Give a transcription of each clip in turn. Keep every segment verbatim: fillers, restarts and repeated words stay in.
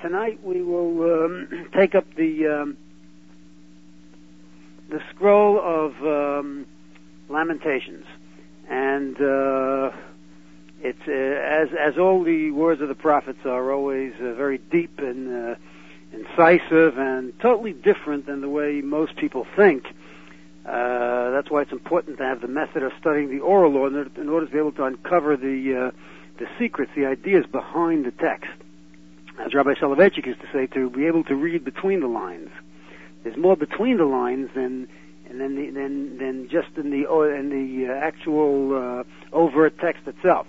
tonight we will um, take up the um, the scroll of um, Lamentations, and uh, it's uh, as as all the words of the prophets are always uh, very deep and uh, incisive and totally different than the way most people think. Uh, that's why it's important to have the method of studying the oral law in order, in order to be able to uncover the uh, the secrets, the ideas behind the text. As Rabbi Soloveitchik used to say, to be able to read between the lines. There's more between the lines than and then the, than than just in the in the uh, actual uh, overt text itself.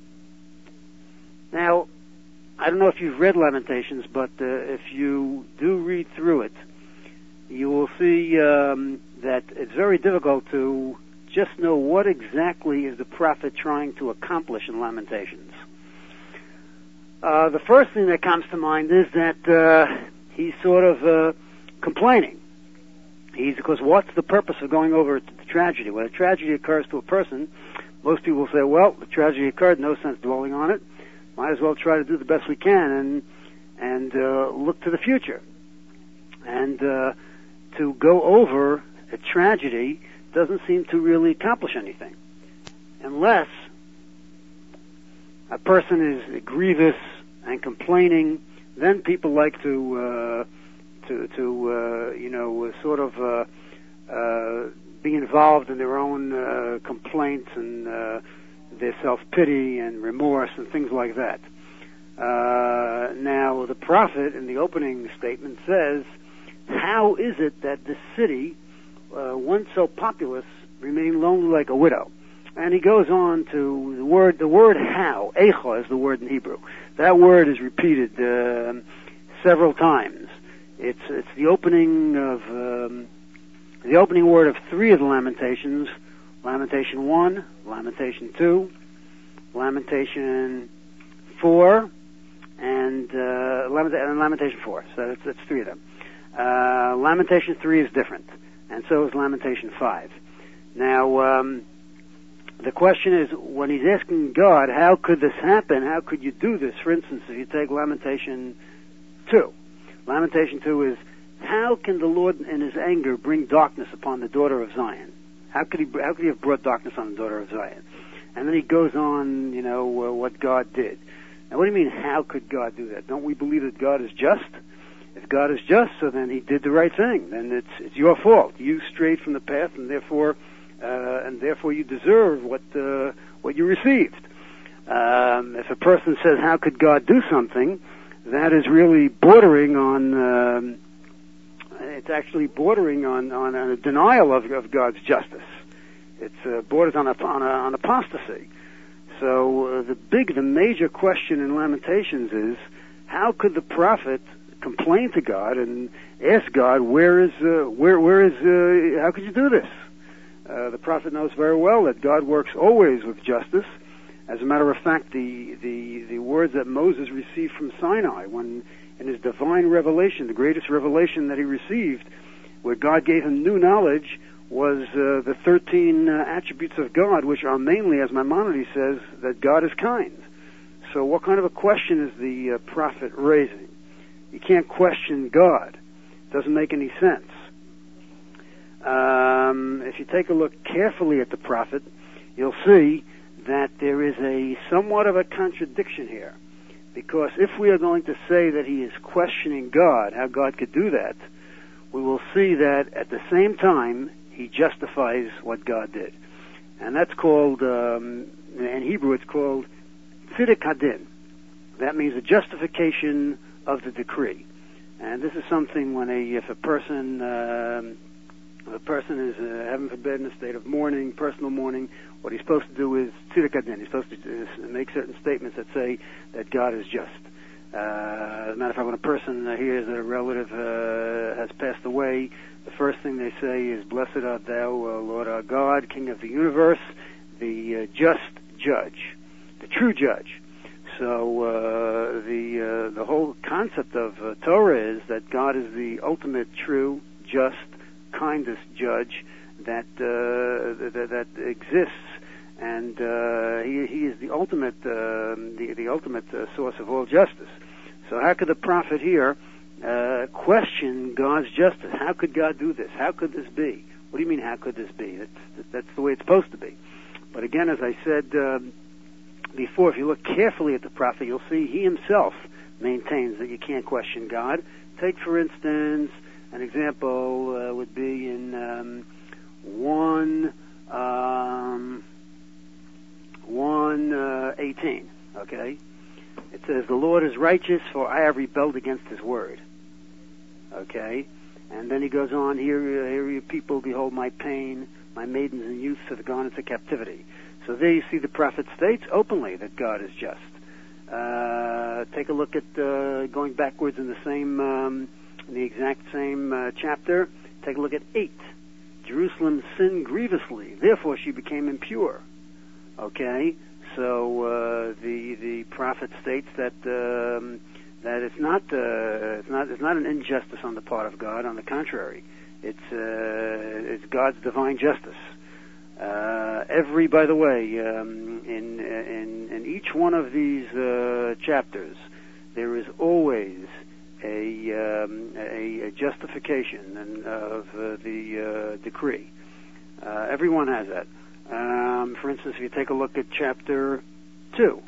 Now, I don't know if you've read Lamentations, but uh, if you do read through it, you will see um, that it's very difficult to just know what exactly is the prophet trying to accomplish in Lamentations. Uh, the first thing that comes to mind is that uh, he's sort of uh, complaining. He's because what's the purpose of going over to the tragedy? When a tragedy occurs to a person, most people will say, well, the tragedy occurred, no sense dwelling on it. Might as well try to do the best we can and and uh, look to the future. And uh, to go over a tragedy doesn't seem to really accomplish anything, unless a person is grievous and complaining. Then people like to uh, to to uh, you know sort of uh, uh, be involved in their own uh, complaints and uh, their self-pity and remorse and things like that. Uh, now, the prophet in the opening statement says, "How is it that this city, uh, once so populous, remained lonely like a widow?" And he goes on to the word, the word how, echa is the word in Hebrew. That word is repeated uh, several times. It's it's the opening of um, the opening word of three of the Lamentations: Lamentation one, Lamentation two, Lamentation four, and uh, Lamentation four. So that's, that's three of them. Uh, Lamentation three is different, and so is Lamentation five. Now. Um, The question is, when he's asking God, how could this happen? How could you do this? For instance, if you take Lamentation two. Lamentation two is, how can the Lord in his anger bring darkness upon the daughter of Zion? How could he, how could he have brought darkness on the daughter of Zion? And then he goes on, you know, uh, what God did. Now, what do you mean, how could God do that? Don't we believe that God is just? If God is just, so then he did the right thing. Then it's, it's your fault. You strayed from the path, and therefore... Uh, and therefore you deserve what uh, what you received. Um, if a person says, how could God do something, that is really bordering on, um, it's actually bordering on, on a denial of, of God's justice. It's uh, borders on, a, on, a, on apostasy. So uh, the big, the major question in Lamentations is, how could the prophet complain to God and ask God, where is, uh, where, where is, uh, how could you do this? Uh, the prophet knows very well that God works always with justice. As a matter of fact, the, the, the words that Moses received from Sinai, when in his divine revelation, the greatest revelation that he received, where God gave him new knowledge, was uh, the thirteen uh, attributes of God, which are mainly, as Maimonides says, that God is kind. So what kind of a question is the uh, prophet raising? You can't question God. It doesn't make any sense. Um, if you take a look carefully at the prophet, you'll see that there is a somewhat of a contradiction here. Because if we are going to say that he is questioning God, how God could do that, we will see that at the same time he justifies what God did. And that's called, um, in Hebrew it's called tziduk hadin. That means a justification of the decree. And this is something when a, if a person... Um, If a person is, uh, heaven forbid, in a state of mourning, personal mourning, what he's supposed to do is tziduk hadin. He's supposed to uh, make certain statements that say that God is just. Uh, as a matter of fact, when a person uh, hears that a relative uh, has passed away, the first thing they say is, "Blessed art thou, uh, Lord our God, King of the universe, the uh, just judge, the true judge." So uh, the uh, the whole concept of uh, Torah is that God is the ultimate, true, just, kindest judge that uh, that, that exists, and uh, he, he is the ultimate uh, the, the ultimate uh, source of all justice. So how could the prophet here uh, question God's justice? How could God do this? How could this be? What do you mean, how could this be? That's, that's the way it's supposed to be. But again, as I said uh, before, if you look carefully at the prophet, you'll see he himself maintains that you can't question God. Take, for instance, an example uh, would be in um, one um, one uh, eighteen. Okay, it says, "The Lord is righteous, for I have rebelled against His word." Okay, and then he goes on, "Here, here, you people, behold my pain. My maidens and youths have gone into captivity." So there you see the prophet states openly that God is just. Uh, take a look at uh, going backwards in the same, um, in the exact same uh, chapter. Take a look at eight. "Jerusalem sinned grievously, therefore she became impure." Okay, so uh, the the prophet states that um, that it's not uh, it's not it's not an injustice on the part of God. On the contrary, it's uh, it's God's divine justice. Uh, every, by the way, um, in, in in each one of these uh, chapters, there is always a um, a, a justification and of uh, the uh, decree. Uh, everyone has that. Um, for instance, if you take a look at chapter two,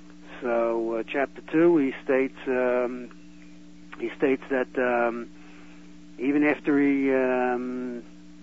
so uh, chapter two, he states um, he states that um, even after he um,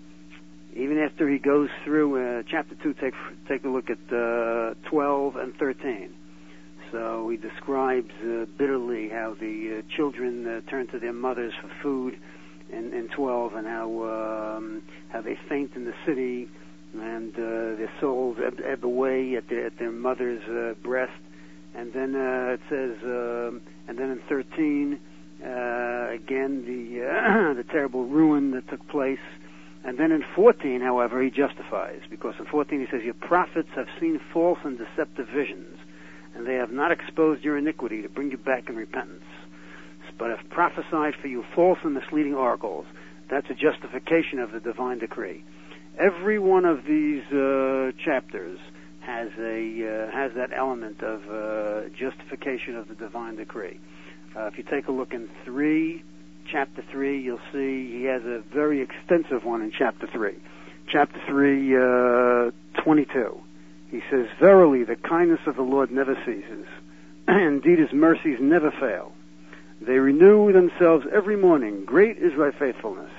Even after he goes through uh, chapter two, take take a look at uh, twelve and thirteen. So he describes uh, bitterly how the uh, children uh, turn to their mothers for food in, in twelve, and how um, how they faint in the city, and uh, their souls ebb, ebb away at their, at their mother's uh, breast. And then uh, it says, um, and then in thirteen, uh, again the uh, the terrible ruin that took place. And then in fourteen, however, he justifies, because in fourteen he says, "Your prophets have seen false and deceptive visions, and they have not exposed your iniquity to bring you back in repentance, but have prophesied for you false and misleading oracles." That's a justification of the divine decree. Every one of these uh, chapters has a uh, has that element of uh, justification of the divine decree. Uh, if you take a look in three, chapter three, you'll see he has a very extensive one in chapter three. Chapter three, uh, twenty-two. He says, "Verily, the kindness of the Lord never ceases. Indeed, His mercies never fail. They renew themselves every morning. Great is thy faithfulness."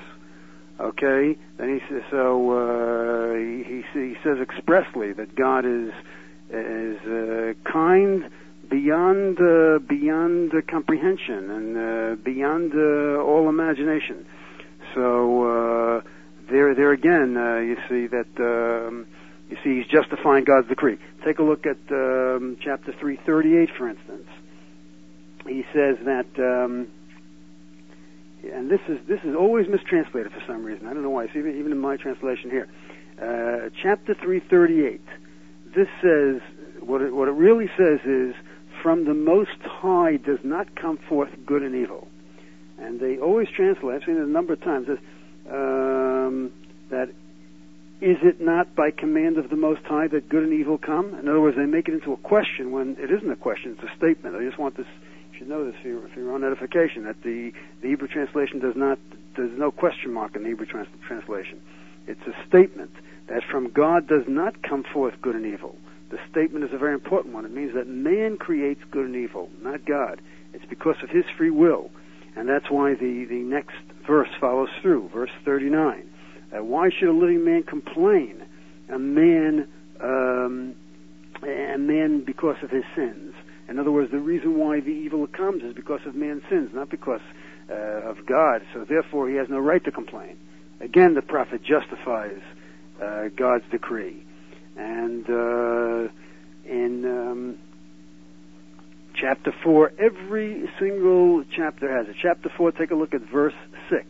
Okay? Then he says, so uh, he, he, he says expressly that God is is uh, kind beyond uh, beyond uh, comprehension and uh, beyond uh, all imagination. So uh, there, there again, uh, you see that um, you see he's justifying God's decree. Take a look at um, chapter three thirty-eight, for instance. He says that, um, and this is this is always mistranslated for some reason. I don't know why. It's even even in my translation here. Uh, chapter three thirty-eight. This says what it, what it really says is, "From the Most High does not come forth good and evil." And they always translate, I've seen it a number of times, um, that, "Is it not by command of the Most High that good and evil come?" In other words, they make it into a question when it isn't a question, it's a statement. I just want this, you should know this for your, for your own edification, that the, the Hebrew translation does not, there's no question mark in the Hebrew trans, translation. It's a statement that from God does not come forth good and evil. The statement is a very important one. It means that man creates good and evil, not God. It's because of his free will. And that's why the, the next verse follows through, verse thirty-nine. Uh, why should a living man complain? A man, um, a man because of his sins. In other words, the reason why the evil comes is because of man's sins, not because uh, of God. So therefore, he has no right to complain. Again, the prophet justifies uh, God's decree. And uh, in um, chapter four, every single chapter has it. Chapter four, take a look at verse six.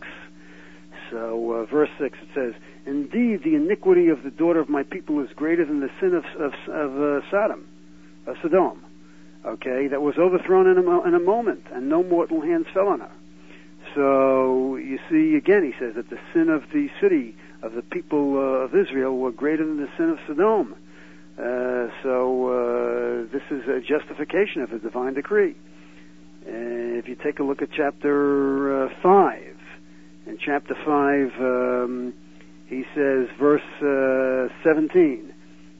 So, uh, verse six, it says, "Indeed, the iniquity of the daughter of my people is greater than the sin of, of, of uh, Sodom, of Sodom." Okay, that was overthrown in a, mo- in a moment, and no mortal hands fell on her. So, you see, again, he says that the sin of the city of the people uh, of Israel were greater than the sin of Sodom. Uh, so uh, this is a justification of the divine decree. Uh, if you take a look at chapter uh, five, in chapter five, um, he says, verse uh, seventeen,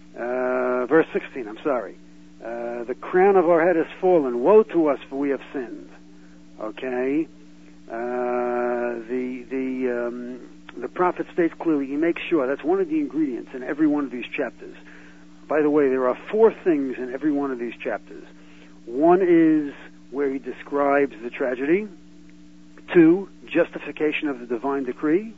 uh, verse sixteen, I'm sorry, uh, the crown of our head has fallen. Woe to us, for we have sinned. Okay? Uh, the the um, the prophet states clearly, he makes sure, that's one of the ingredients in every one of these chapters. By the way, there are four things in every one of these chapters. One is where he describes the tragedy. Two, justification of the divine decree.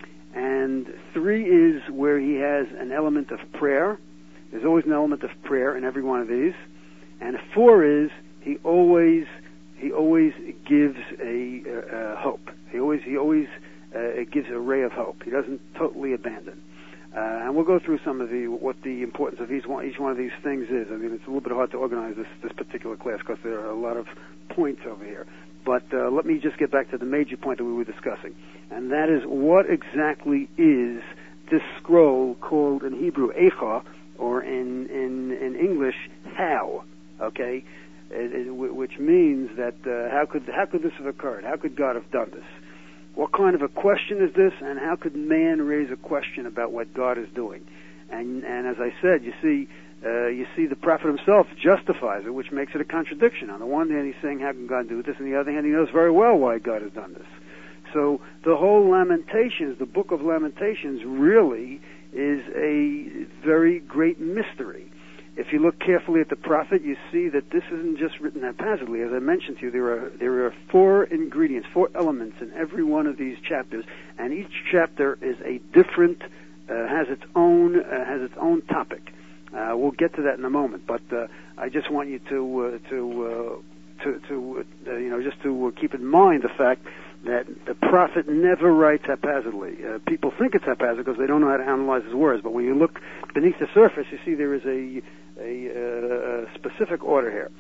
And three is where he has an element of prayer. There's always an element of prayer in every one of these. And four is he always he always gives a, a, a hope. He always he always uh, gives a ray of hope. He doesn't totally abandon. Uh, and we'll go through some of the what the importance of each one, each one of these things is. I mean, it's a little bit hard to organize this this particular class because there are a lot of points over here. But uh, let me just get back to the major point that we were discussing, and that is what exactly is this scroll called in Hebrew Echa, or in in in English how? Okay, it, it, which means that uh, how could how could this have occurred? How could God have done this? What kind of a question is this, and how could man raise a question about what God is doing? And and as I said, you see, uh, you see the prophet himself justifies it, which makes it a contradiction. On the one hand, he's saying, how can God do this? On the other hand, he knows very well why God has done this. So the whole Lamentations, the book of Lamentations, really is a very great mystery. If you look carefully at the prophet, you see that this isn't just written haphazardly. As I mentioned to you, there are there are four ingredients, four elements in every one of these chapters, and each chapter is a different, uh, has its own uh, has its own topic. Uh, we'll get to that in a moment, but uh, I just want you to uh, to uh, to, to uh, you know just to keep in mind the fact that the prophet never writes haphazardly. Uh, people think it's haphazard because they don't know how to analyze his words, but when you look beneath the surface, you see there is a A, uh, a specific order here.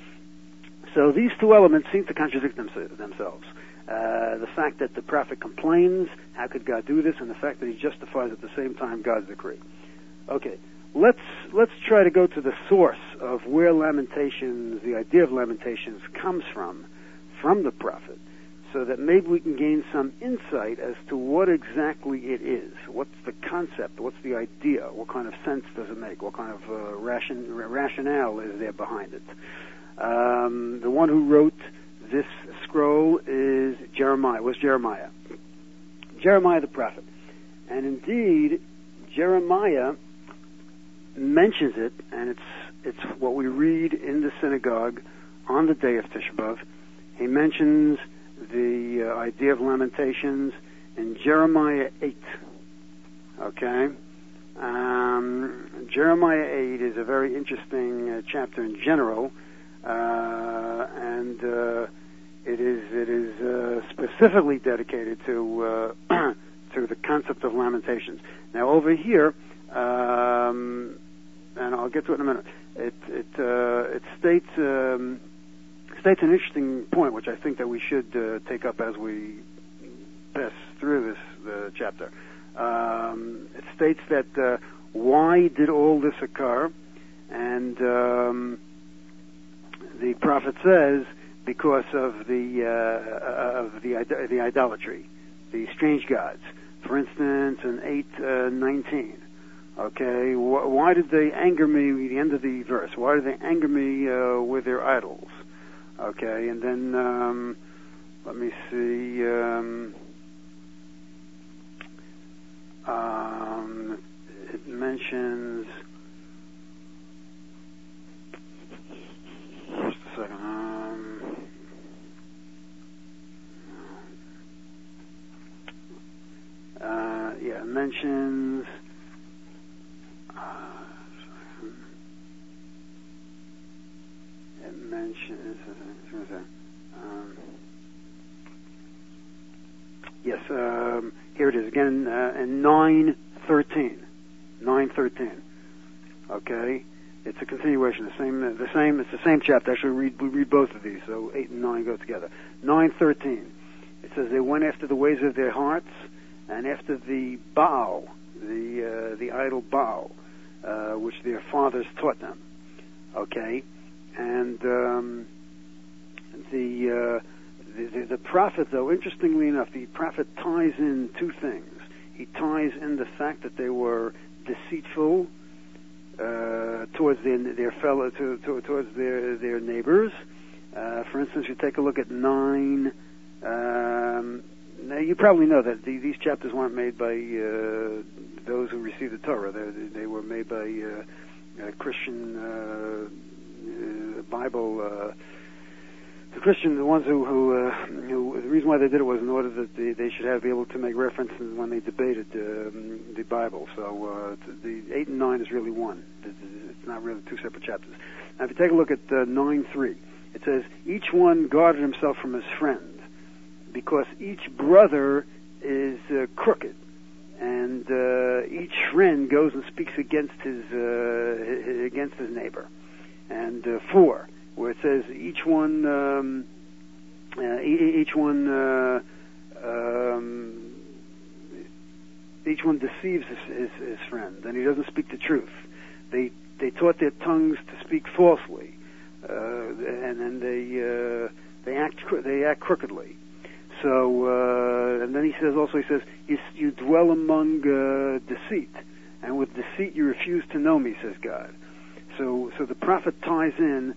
So these two elements seem to contradict them, themselves. Uh, the fact that the prophet complains, how could God do this, and the fact that he justifies at the same time God's decree. Okay, let's let's try to go to the source of where Lamentations, the idea of Lamentations, comes from, from the prophet, so that maybe we can gain some insight as to what exactly it is. What's the concept? What's the idea? What kind of sense does it make? What kind of uh, ration, rationale is there behind it? Um, the one who wrote this scroll is Jeremiah. Was Jeremiah. Jeremiah the prophet. And indeed, Jeremiah mentions it, and it's it's what we read in the synagogue on the day of Tisha B'Av. He mentions the uh, idea of Lamentations in Jeremiah eight. Okay? Um, Jeremiah eight is a very interesting uh, chapter in general, uh, and uh, it is it is uh, specifically dedicated to uh, to the concept of Lamentations. Now over here, um, and I'll get to it in a minute, it it, uh, it states... Um, states an interesting point, which I think that we should uh, take up as we pass through this uh, chapter. Um, it states that uh, why did all this occur? And um, the prophet says because of the uh, of the the idolatry, the strange gods. For instance, in eight nineteen. Okay, wh- why did they anger me? The end of the verse. Why did they anger me uh, with their idols? Okay, and then um, let me see. Um, um, it mentions. Just a second. Um, uh, yeah, it mentions. Uh, it mentions. Um, yes, um, here it is again uh, in nine thirteen. nine thirteen. Okay, it's a continuation. The same. The same. It's the same chapter. Actually, we read we read both of these. So eight and nine go together. nine thirteen. It says they went after the ways of their hearts and after the Baal, the uh, the idol Baal, uh, which their fathers taught them. Okay, and. Um, the, uh, the, the the prophet, though, interestingly enough, the prophet ties in two things. He ties in the fact that they were deceitful uh, towards their, their fellow, to, to, towards their their neighbors. Uh, for instance, you take a look at nine. Um, now, you probably know that the, these chapters weren't made by uh, those who received the Torah. They, they were made by uh, uh, Christian uh, uh, Bible. Uh, the Christian, the ones who, who, uh, who, the reason why they did it was in order that they, they should have be able to make reference when they debated um, the Bible. So uh, the eight and nine is really one. It's not really two separate chapters. Now, if you take a look at uh, nine three, it says, each one guarded himself from his friend, because each brother is uh, crooked, and uh, each friend goes and speaks against his uh, against his neighbor. And uh, four, where it says each one um, uh, each one uh, um, each one deceives his, his, his friend, and he doesn't speak the truth. They they taught their tongues to speak falsely, uh, and then they uh, they act they act crookedly. So, uh, and then he says also, he says, you, you dwell among uh, deceit, and with deceit you refuse to know me, says God. So, so the prophet ties in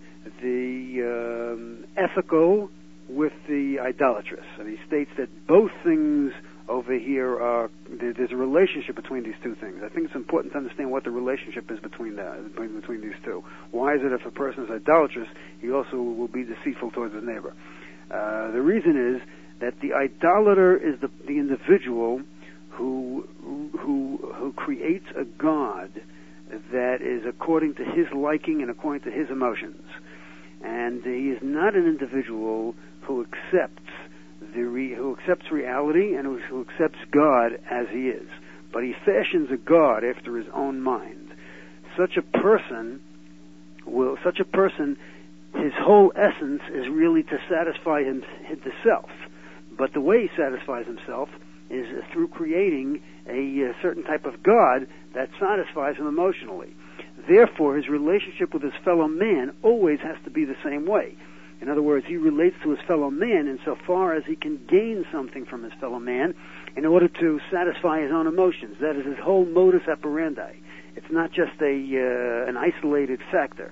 the um, ethical with the idolatrous, and he states that both things over here are, there's a relationship between these two things. I think it's important to understand what the relationship is between that, between, between these two. Why is it if a person is idolatrous, he also will be deceitful towards his neighbor? Uh, the reason is that the idolater is the, the individual who, who, who creates a god that is according to his liking and according to his emotions. And he is not an individual who accepts the re, who accepts reality and who, who accepts God as he is. But he fashions a god after his own mind. Such a person will, such a person, his whole essence is really to satisfy him, himself. But the way he satisfies himself is through creating a, a certain type of God that satisfies him emotionally. Therefore, his relationship with his fellow man always has to be the same way. In other words, he relates to his fellow man insofar as he can gain something from his fellow man in order to satisfy his own emotions. That is his whole modus operandi. It's not just a uh, an isolated factor.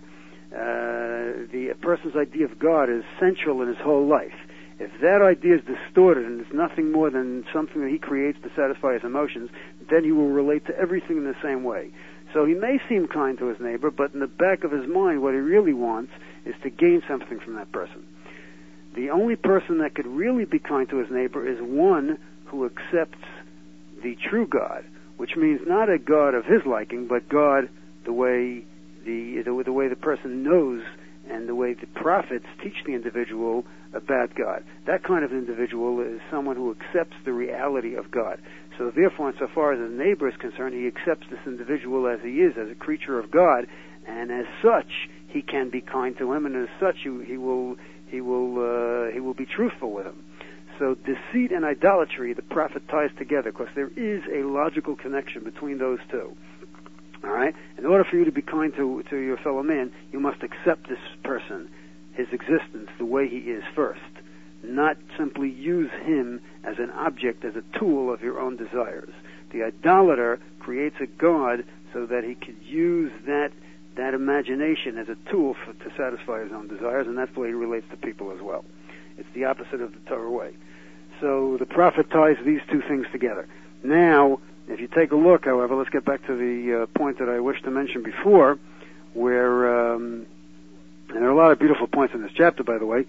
Uh, the a person's idea of God is central in his whole life. If that idea is distorted and it's nothing more than something that he creates to satisfy his emotions, then he will relate to everything in the same way. So he may seem kind to his neighbor, but in the back of his mind, what he really wants is to gain something from that person. The only person that could really be kind to his neighbor is one who accepts the true God, which means not a God of his liking, but God the way the the, the way the person knows and the way the prophets teach the individual about God. That kind of individual is someone who accepts the reality of God. So therefore, insofar as his neighbor is concerned, he accepts this individual as he is, as a creature of God, and as such, he can be kind to him, and as such, he, he will he will uh, he will be truthful with him. So deceit and idolatry, the prophet ties together, because there is a logical connection between those two. All right? In order for you to be kind to, to your fellow man, you must accept this person, his existence, the way he is first, not simply use him as an object, as a tool of your own desires. The idolater creates a god so that he could use that that imagination as a tool for, to satisfy his own desires, and that's the way he relates to people as well. It's the opposite of the Torah way. So the prophet ties these two things together. Now, if you take a look, however, let's get back to the uh, point that I wished to mention before, where, um, and there are a lot of beautiful points in this chapter, by the way,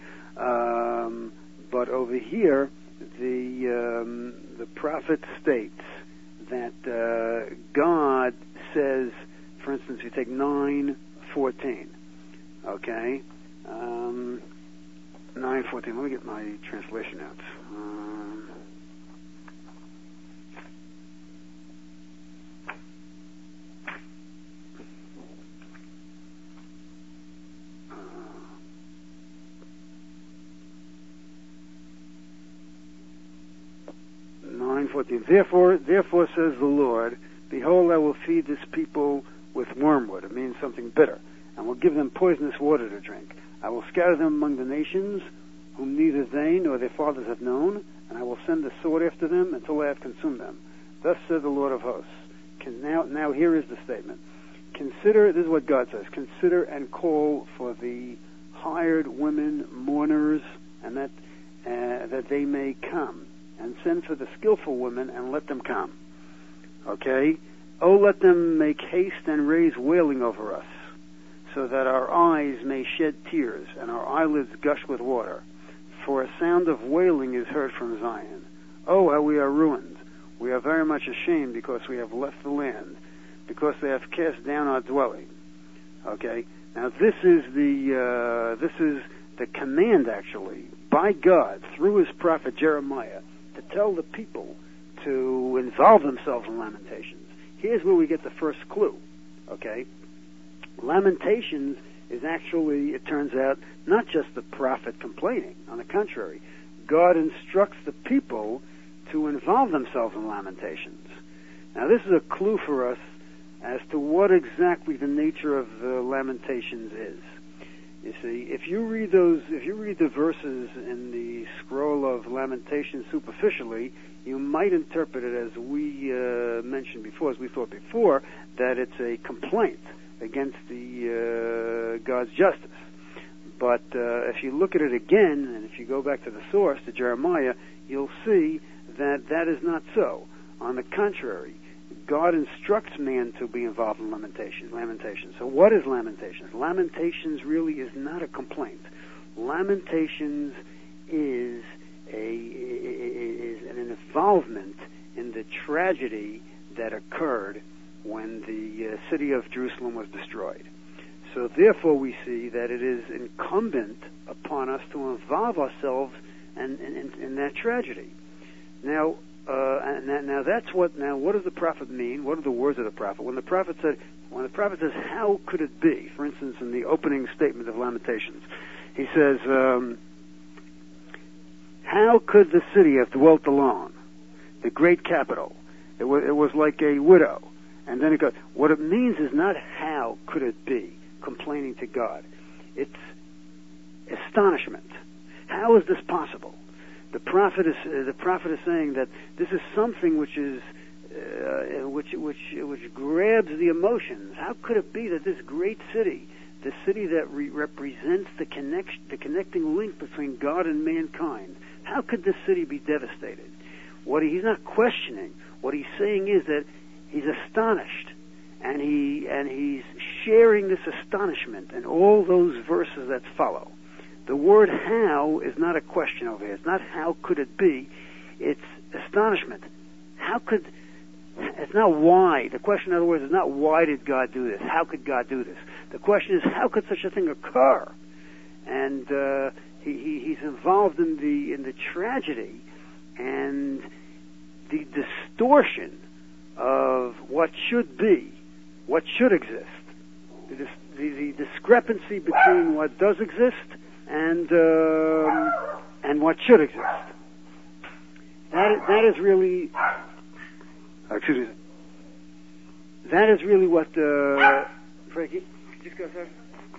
um, but over here, the um, the prophet states that uh, God says, for instance, you take nine fourteen, okay, um, nine fourteen. Let me get my translation out. Um, nine fourteen. Therefore, therefore says the Lord, behold, I will feed this people with wormwood. It means something bitter, and will give them poisonous water to drink. I will scatter them among the nations whom neither they nor their fathers have known, and I will send the sword after them until I have consumed them. Thus said the Lord of hosts. Can, now, now here is the statement. Consider, this is what God says, consider and call for the hired women, mourners, and that uh, that they may come, and send for the skillful women, and let them come. Okay? Oh, let them make haste and raise wailing over us, so that our eyes may shed tears, and our eyelids gush with water. For a sound of wailing is heard from Zion. Oh, how we are ruined. We are very much ashamed because we have left the land, because they have cast down our dwelling. Okay? Now this is the, uh, this is the command, actually, by God, through his prophet Jeremiah, to tell the people to involve themselves in Lamentations. Here's where we get the first clue. Okay? Lamentations is actually, it turns out, not just the prophet complaining. On the contrary, God instructs the people to involve themselves in Lamentations. Now this is a clue for us as to what exactly the nature of the Lamentations is. You see, if you read those, if you read the verses in the scroll of Lamentations superficially, you might interpret it as we uh, mentioned before, as we thought before, that it's a complaint against the uh, God's justice. But uh, if you look at it again, and if you go back to the source, to Jeremiah, you'll see that that is not so. On the contrary, God instructs man to be involved in lamentations. Lamentations. So what is Lamentations? Lamentations really is not a complaint. Lamentations is a is an involvement in the tragedy that occurred when the uh, city of Jerusalem was destroyed. So therefore we see that it is incumbent upon us to involve ourselves in, in, in that tragedy. Now, uh, and that, now that's what. Now, what does the prophet mean? What are the words of the prophet? When the prophet said, when the prophet says, "How could it be?" For instance, in the opening statement of Lamentations, he says, um, "How could the city have dwelt alone, the great capital? It was, it was like a widow." And then it goes. What it means is not how could it be, complaining to God. It's astonishment. How is this possible? The prophet is uh, the prophet is saying that this is something which is uh, which which which grabs the emotions. How could it be that this great city, the city that re- represents the connection, the connecting link between God and mankind, how could this city be devastated? What he, he's not questioning. What he's saying is that he's astonished, and he and he's sharing this astonishment in all those verses that follow. The word how is not a question over here. It's not how could it be. It's astonishment. How could, it's not why. The question, in other words, is not why did God do this? How could God do this? The question is how could such a thing occur? And uh, he, he, he's involved in the in the tragedy and the distortion of what should be, what should exist. The, the, the discrepancy between what does exist and um, and what should exist. That that is really, excuse me. That is really what. Uh, Frankie, just go ahead.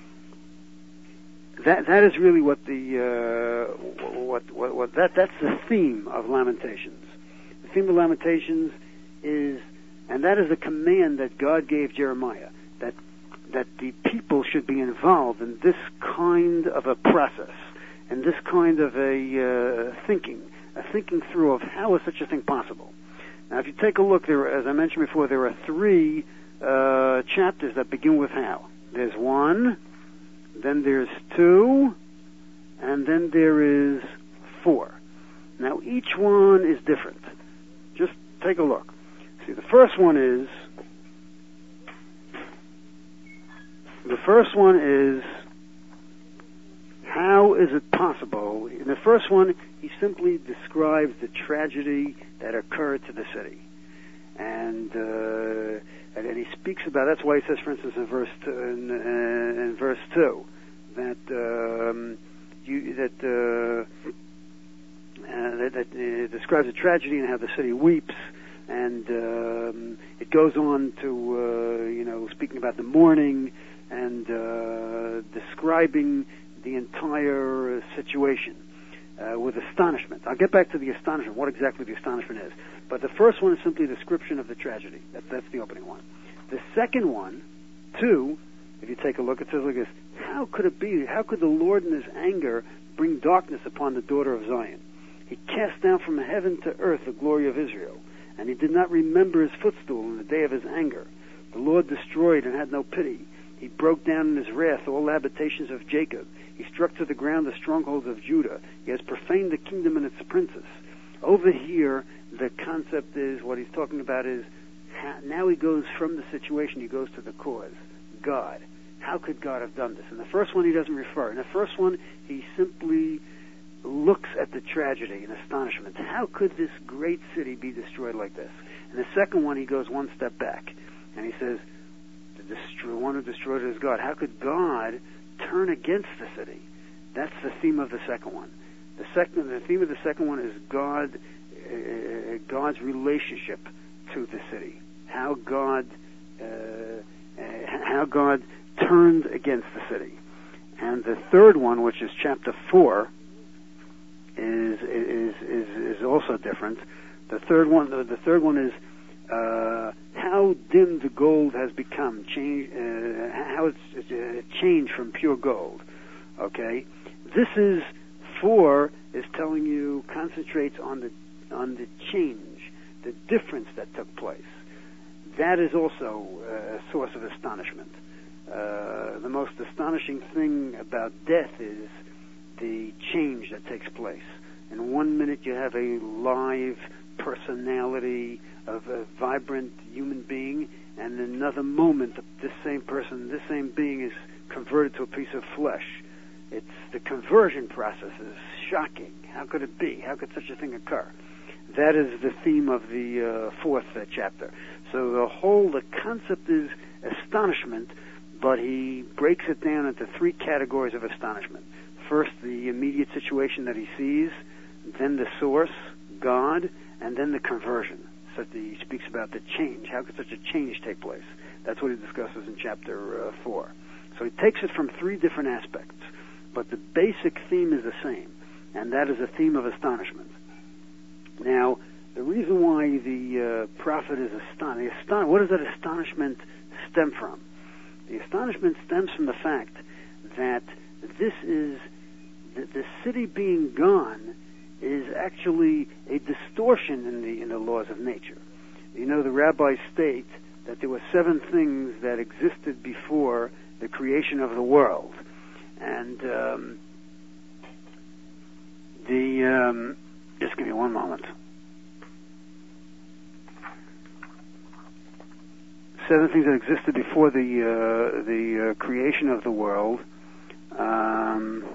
That that is really what the uh, what, what what that that's the theme of Lamentations. The theme of Lamentations is, and that is the command that God gave Jeremiah, that that the people should be involved in this kind of a process, and this kind of a uh, thinking, a thinking through of how is such a thing possible. Now, if you take a look, there, as I mentioned before, there are three uh, chapters that begin with how. There's one, then there's two, and then there is four. Now, each one is different. Just take a look. See, the first one is, the first one is, how is it possible? In the first one, he simply describes the tragedy that occurred to the city. And, uh, and, and he speaks about, that's why he says, for instance, in verse two, in, uh, in verse two, that, um, you, that, uh, uh, that, that uh, describes the tragedy and how the city weeps. And um, it goes on to, uh, you know, speaking about the mourning and uh, describing the entire situation. uh, with astonishment. I'll get back to the astonishment, what exactly the astonishment is. But the first one is simply a description of the tragedy. That, that's the opening one. The second one, two, if you take a look, it says like this: how could it be? How could the Lord in his anger bring darkness upon the daughter of Zion? He cast down from heaven to earth the glory of Israel, and he did not remember his footstool in the day of his anger. The Lord destroyed and had no pity. He broke down in his wrath all the habitations of Jacob. He struck to the ground the strongholds of Judah. He has profaned the kingdom and its princes. Over here, the concept is, what he's talking about is, now he goes from the situation, he goes to the cause. God. How could God have done this? In the first one, he doesn't refer. In the first one, he simply looks at the tragedy in astonishment. How could this great city be destroyed like this? In the second one, he goes one step back, and he says, the destroy, one who destroyed it is God. How could God turn against the city? That's the theme of the second one. The second, the theme of the second one is God, uh, God's relationship to the city. How God, uh, uh, how God turned against the city. And the third one, which is chapter four, is is is, is also different. The third one, the, the third one is uh, how dim the gold has become, change, uh, how it's uh, changed from pure gold. Okay, this is four is telling you concentrates on the on the change, the difference that took place. That is also a source of astonishment. Uh, the most astonishing thing about death is the change that takes place. In one minute you have a live personality of a vibrant human being, and in another moment this same person, this same being is converted to a piece of flesh. It's the conversion process is shocking. How could it be? How could such a thing occur? That is the theme of the uh, fourth uh, chapter. So the whole, the concept is astonishment, but he breaks it down into three categories of astonishment. First, the immediate situation that he sees, then the source, God, and then the conversion. So he speaks about the change. How could such a change take place? That's what he discusses in chapter uh, four. So he takes it from three different aspects, but the basic theme is the same, and that is a theme of astonishment. Now, the reason why the uh, prophet is astonished, aston- what does that astonishment stem from? The astonishment stems from the fact that this is, the, the city being gone is actually a distortion in the in the laws of nature. You know, the rabbis state that there were seven things that existed before the creation of the world. And um, the, um, just give me one moment. Seven things that existed before the uh, the uh, creation of the world, um,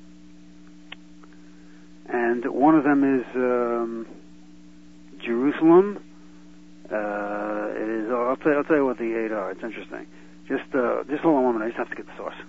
and one of them is um, Jerusalem. Uh, it is. I'll tell, I'll tell you what the eight are. It's interesting. Just uh, just hold on one minute. I just have to get the source.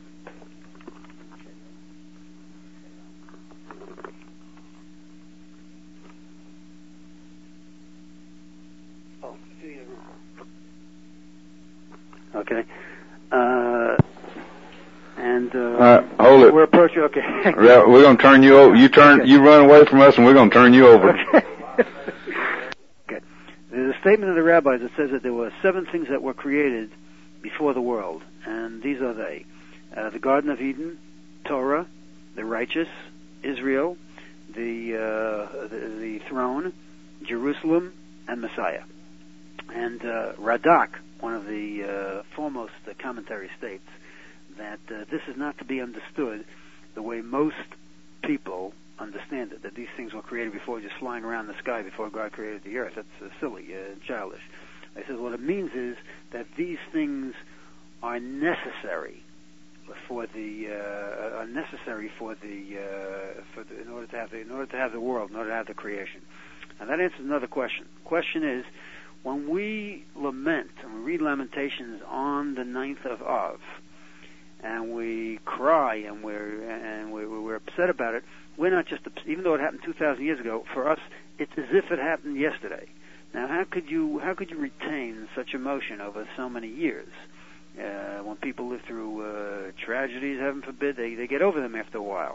Okay. Uh, and uh, uh, hold it. We're approaching. Okay. Yeah, we're going to turn you over. You turn. Okay. You run away from us, and we're going to turn you over. Okay. Okay. There's a statement of the rabbis that says that there were seven things that were created before the world, and these are they: uh, the Garden of Eden, Torah, the righteous, Israel, the uh, the, the throne, Jerusalem, and Messiah. And uh, Radak, one of the uh, foremost uh, commentary states that uh, this is not to be understood the way most people understand it, that these things were created before, just flying around the sky before God created the earth. That's uh, silly, uh, childish. He says what it means is that these things are necessary for the uh, are necessary for the uh, for the, in order to have the in order to have the world, in order to have the creation. And that answers another question. The question is, when we lament and we read Lamentations on the ninth of Av, and we cry and we're and we're, we're upset about it, we're not just, even though it happened two thousand years ago. For us, it's as if it happened yesterday. Now, how could you how could you retain such emotion over so many years? Uh, when people live through uh, tragedies, heaven forbid, they they get over them after a while.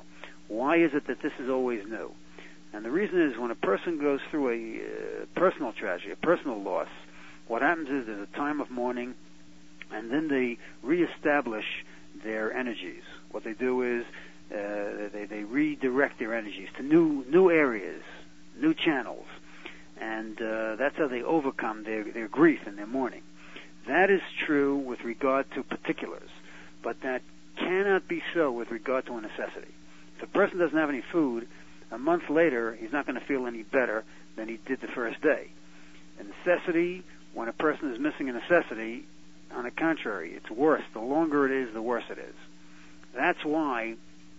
Why is it that this is always new? And the reason is when a person goes through a uh, personal tragedy, a personal loss, what happens is there's a time of mourning, and then they reestablish their energies. What they do is uh, they, they redirect their energies to new new areas, new channels, and uh, that's how they overcome their, their grief and their mourning. That is true with regard to particulars, but that cannot be so with regard to a necessity. If a person doesn't have any food, a month later he's not going to feel any better than he did the first day. A necessity, when a person is missing a necessity, on the contrary, it's worse. The longer it is, the worse it is. That's why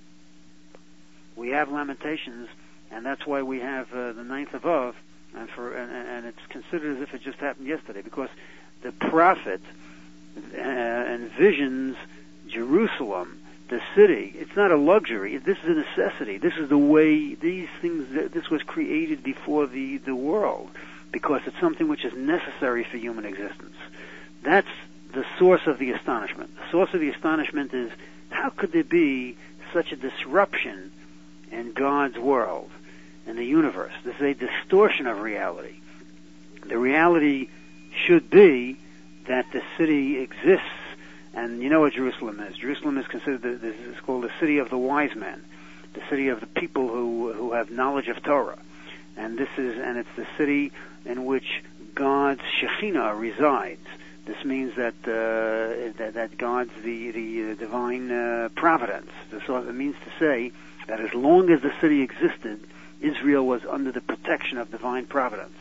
we have Lamentations, and that's why we have uh, the ninth of Av, and, for, and, and it's considered as if it just happened yesterday, because the prophet uh, envisions Jerusalem, the city. It's not a luxury. This is a necessity. This is the way these things, this was created before the, the world, because it's something which is necessary for human existence. That's the source of the astonishment. The source of the astonishment is, how could there be such a disruption in God's world, in the universe? This is a distortion of reality. The reality should be that the city exists, and you know what Jerusalem is. Jerusalem is considered, the, this is called the city of the wise men, the city of the people who who have knowledge of Torah, and this is, and it's the city in which God's Shekhinah resides. This means that uh, that, that God's the the uh, divine uh, providence. So it means to say that as long as the city existed, Israel was under the protection of divine providence.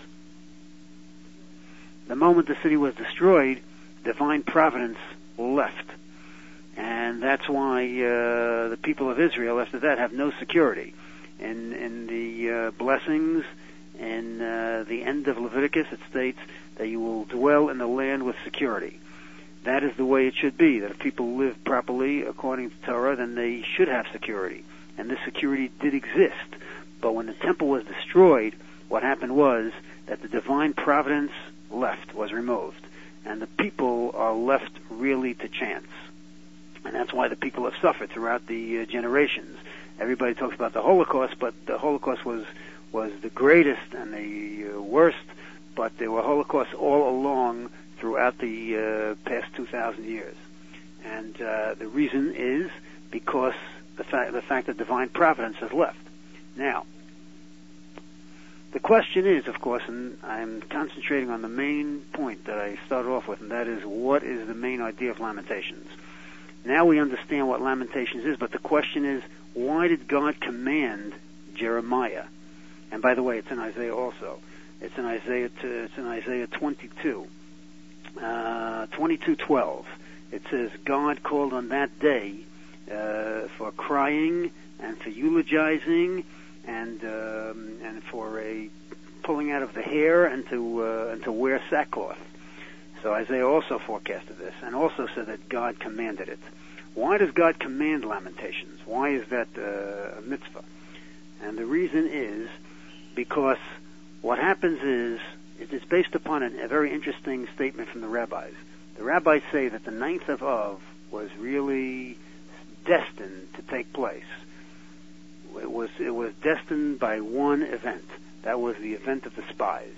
The moment the city was destroyed, divine providence left, and that's why uh, the people of Israel, after that, have no security. In in the uh, blessings, in uh, the end of Leviticus, it states that you will dwell in the land with security. That is the way it should be, that if people live properly according to Torah, then they should have security. And this security did exist. But when the temple was destroyed, what happened was that the divine providence left, was removed. And the people are left really to chance. And that's why the people have suffered throughout the uh, generations. Everybody talks about the Holocaust, but the Holocaust was, was the greatest and the uh, worst. But there were Holocausts all along throughout the uh, past two thousand years. And uh, the reason is because the fact, the fact that divine providence has left. Now, the question is, of course, and I'm concentrating on the main point that I started off with, and that is, what is the main idea of Lamentations? Now we understand what Lamentations is, but the question is, why did God command Jeremiah? And by the way, it's in Isaiah also. It's in Isaiah. It's in Isaiah twenty-two, uh, twenty-two twelve. It says, God called on that day uh, for crying and for eulogizing and um, and for a pulling out of the hair and to uh, and to wear sackcloth. So Isaiah also forecasted this and also said that God commanded it. Why does God command Lamentations? Why is that uh, a mitzvah? And the reason is because what happens is, it is based upon an, a very interesting statement from the rabbis. The rabbis say that the ninth of Av was really destined to take place. It was, it was destined by one event. That was the event of the spies.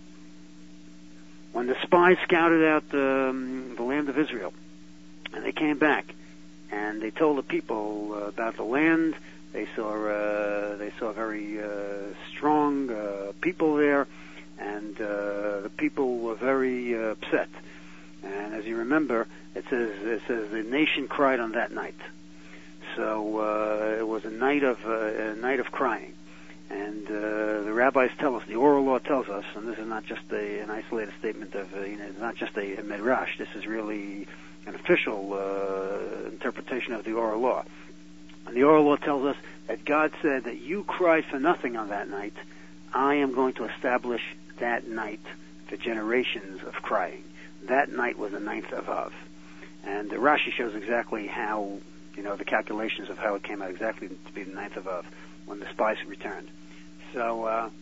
When the spies scouted out um, the land of Israel, and they came back, and they told the people uh, about the land. They saw uh, they saw very uh, strong uh, people there, and uh, the people were very uh, upset. And as you remember, it says it says the nation cried on that night. So uh, it was a night of uh, a night of crying. And uh, the rabbis tell us, the oral law tells us, and this is not just a, an isolated statement of, uh, you know, it's not just a, a midrash. This is really an official uh, interpretation of the oral law. And the oral law tells us that God said that you cried for nothing on that night. I am going to establish that night for generations of crying. That night was the ninth of Av. And the Rashi shows exactly how, you know, the calculations of how it came out exactly to be the ninth of Av, when the spies returned. So uh,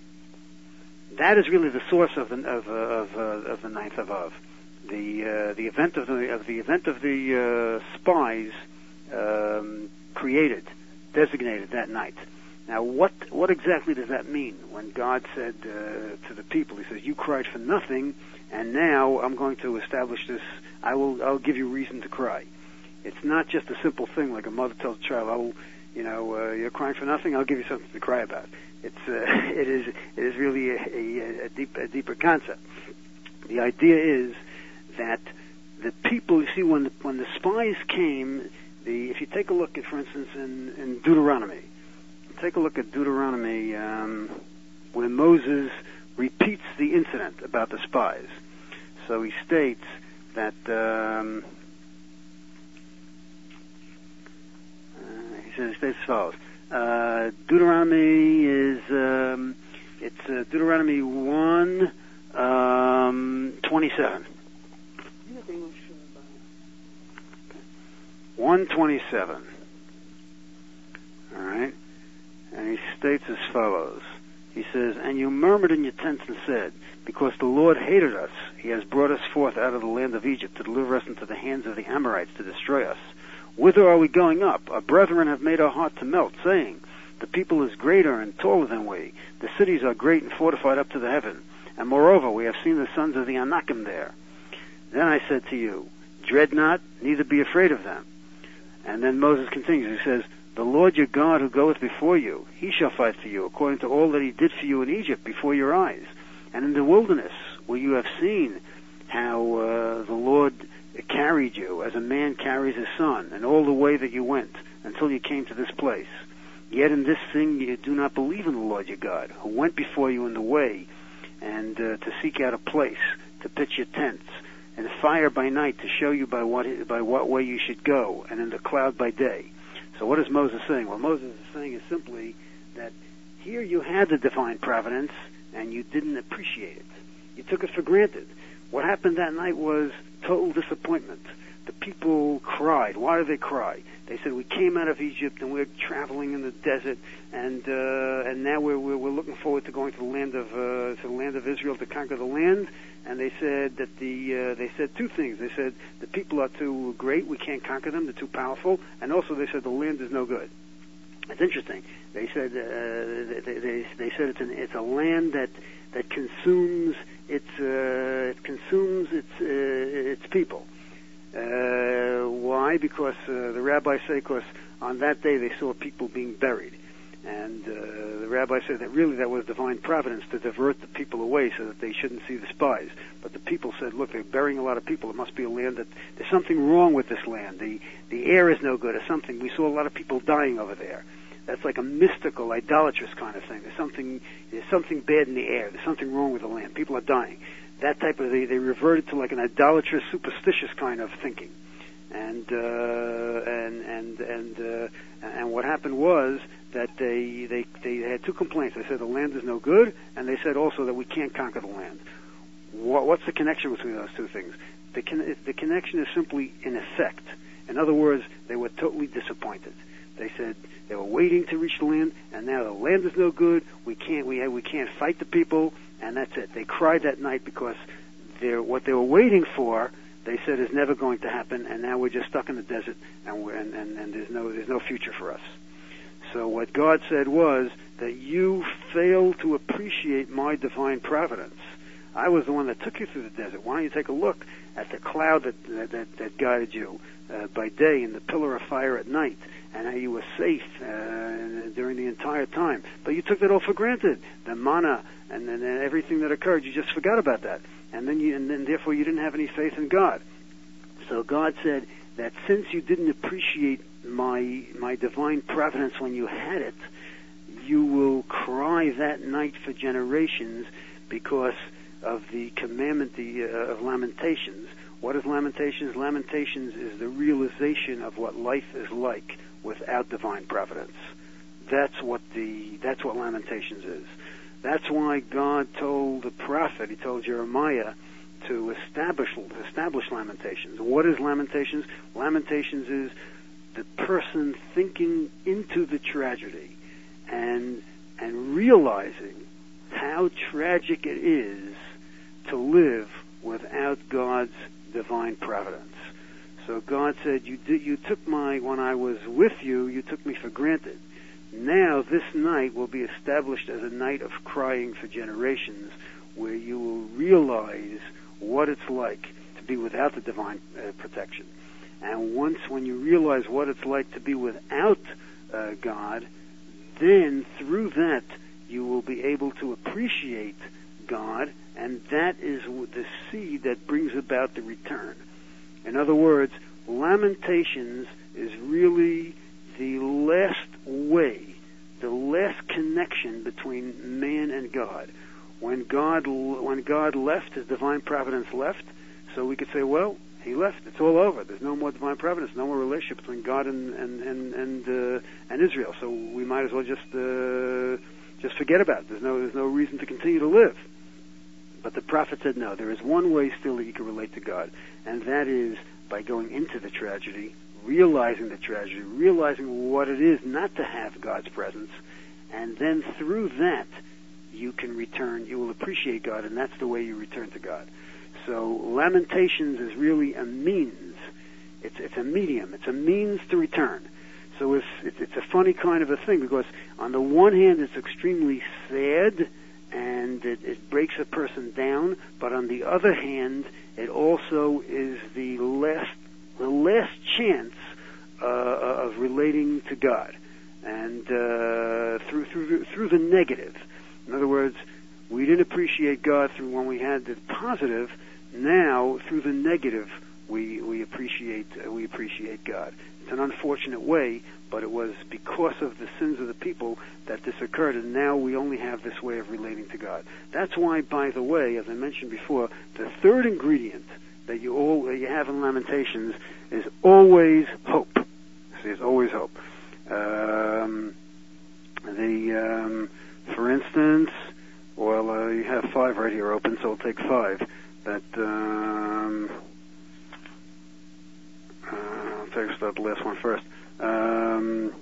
that is really the source of the of uh, of, uh, of the ninth of Av. The uh, the event of the of the event of the uh, spies um, created designated that night. Now, what what exactly does that mean when God said uh, to the people, he says, you cried for nothing, and now I'm going to establish this, I will I'll give you reason to cry. It's not just a simple thing like a mother tells a child, I'll, you know, uh, you're crying for nothing, I'll give you something to cry about. It's uh, it is it is really a, a, a, deep, a deeper concept. The idea is that the people, you see, when the, when the spies came, the if you take a look at, for instance, in, in Deuteronomy, take a look at Deuteronomy um, where Moses repeats the incident about the spies. So he states that um, uh, he says, states as follows. Uh, Deuteronomy is um, it's uh, Deuteronomy one um, twenty-seven. one twenty-seven. All right. And he states as follows. He says, and you murmured in your tents and said, because the Lord hated us, he has brought us forth out of the land of Egypt to deliver us into the hands of the Amorites to destroy us. Whither are we going up? Our brethren have made our heart to melt, saying, the people is greater and taller than we. The cities are great and fortified up to the heaven. And moreover, we have seen the sons of the Anakim there. Then I said to you, dread not, neither be afraid of them. And then Moses continues, he says, the Lord your God who goeth before you, he shall fight for you, according to all that he did for you in Egypt before your eyes. And in the wilderness, where you have seen how uh, the Lord carried you, as a man carries his son, and all the way that you went, until you came to this place. Yet in this thing you do not believe in the Lord your God, who went before you in the way, and uh, to seek out a place, to pitch your tents, and fire by night to show you by what by what way you should go, and in the cloud by day. So what is Moses saying? Well, Moses is saying is simply that here you had the divine providence, and you didn't appreciate it. You took it for granted. What happened that night was total disappointment. The people cried. Why did they cry? They said, we came out of Egypt and we're traveling in the desert, and uh, and now we're, we're we're looking forward to going to the land of uh, to the land of Israel to conquer the land. And they said that the uh, they said two things. They said the people are too great, we can't conquer them. They're too powerful, and also they said the land is no good. It's interesting. They said uh, they, they they said it's an it's a land that that consumes its uh, it consumes its uh, its people. Uh, why? Because uh, the rabbis say, because on that day they saw people being buried, and uh, the rabbi said that really that was divine providence to divert the people away so that they shouldn't see the spies. But the people said, look, they're burying a lot of people. It must be a land that there's something wrong with this land. The the air is no good or something. We saw a lot of people dying over there. That's like a mystical, idolatrous kind of thing. There's something there's something bad in the air. There's something wrong with the land. People are dying. That type of they, they reverted to like an idolatrous, superstitious kind of thinking, and uh, and and and uh, and what happened was that they they they had two complaints. They said the land is no good, and they said also that we can't conquer the land. What, what's the connection between those two things? The con- the connection is simply an effect. In other words, they were totally disappointed. They said they were waiting to reach the land, and now the land is no good. We can't we we can't fight the people. And that's it. They cried that night because they're, what they were waiting for, they said, is never going to happen, and now we're just stuck in the desert, and, we're, and, and, and there's no there's no future for us. So what God said was that you failed to appreciate my divine providence. I was the one that took you through the desert. Why don't you take a look at the cloud that that, that guided you uh, by day and the pillar of fire at night, and how you were safe uh, during the entire time. But you took that all for granted. The manna and then everything that occurred, you just forgot about that. And then you, and then therefore you didn't have any faith in God. So God said that since you didn't appreciate my my divine providence when you had it, you will cry that night for generations because of the commandment the, uh, of Lamentations. What is Lamentations? Lamentations is the realization of what life is like without divine providence. That's what the that's what Lamentations is. That's why God told the prophet, he told Jeremiah, to establish establish Lamentations. What is Lamentations? Lamentations is the person thinking into the tragedy and and realizing how tragic it is to live without God's divine providence. So God said, you did, you took my, when I was with you, you took me for granted. Now this night will be established as a night of crying for generations, where you will realize what it's like to be without the divine uh, protection. And once when you realize what it's like to be without uh, God, then through that you will be able to appreciate God, and that is the seed that brings about the return. In other words, Lamentations is really the last way, the last connection between man and God. When God, when God left, His divine providence left, so we could say, well, He left. It's all over. There's no more divine providence, no more relationship between God and and and and, uh, and Israel. So we might as well just uh, just forget about it. There's no there's no reason to continue to live. But the prophet said, no, there is one way still that you can relate to God, and that is by going into the tragedy, realizing the tragedy, realizing what it is not to have God's presence, and then through that you can return, you will appreciate God, and that's the way you return to God. So Lamentations is really a means. It's, it's a medium. It's a means to return. So it's, it's, it's a funny kind of a thing, because on the one hand it's extremely sad, and it, it breaks a person down, but on the other hand, it also is the last, the last chance uh, of relating to God, and uh, through through through the negative. In other words, we didn't appreciate God through when we had the positive. Now, through the negative, we we appreciate uh, we appreciate God. It's an unfortunate way, but it was because of the sins of the people that this occurred, and now we only have this way of relating to God. That's why, by the way, as I mentioned before, the third ingredient that you all that you have in Lamentations is always hope. See, it's always hope. Um, the um, for instance, well, uh, you have five right here open, so I'll take five. That um, uh, I'll take start the last one first. Um,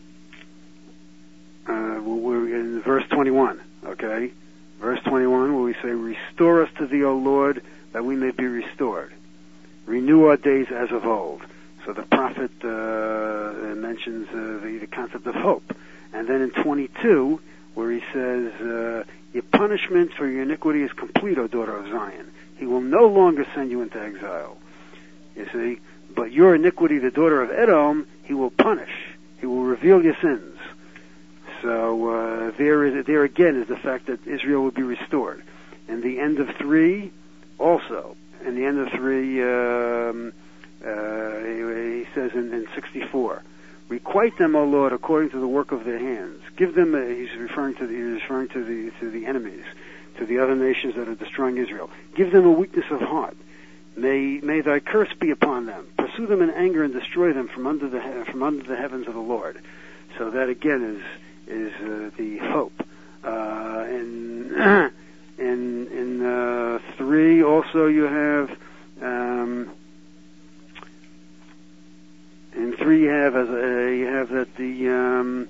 uh, we're in verse twenty-one, okay? Verse twenty-one, where we say, "Restore us to Thee, O Lord, that we may be restored. Renew our days as of old." So the prophet uh, mentions uh, the, the concept of hope. And then in twenty-two, where he says, uh, "Your punishment for your iniquity is complete, O daughter of Zion. He will no longer send you into exile." You see? "But your iniquity, the daughter of Edom, He will punish. He will reveal your sins." So uh, there is there again is the fact that Israel will be restored. And the end of three, also. In the end of three, um, uh, he, he says in, in sixty-four, "Requite them, O Lord, according to the work of their hands. Give them." A, he's referring to the he's referring to the to the enemies, to the other nations that are destroying Israel. "Give them a weakness of heart. May may Thy curse be upon them. Pursue them in anger and destroy them from under the from under the heavens of the Lord." So that again is is uh, the hope. Uh, in in in uh, three also you have um, in three you have as a, you have that the um,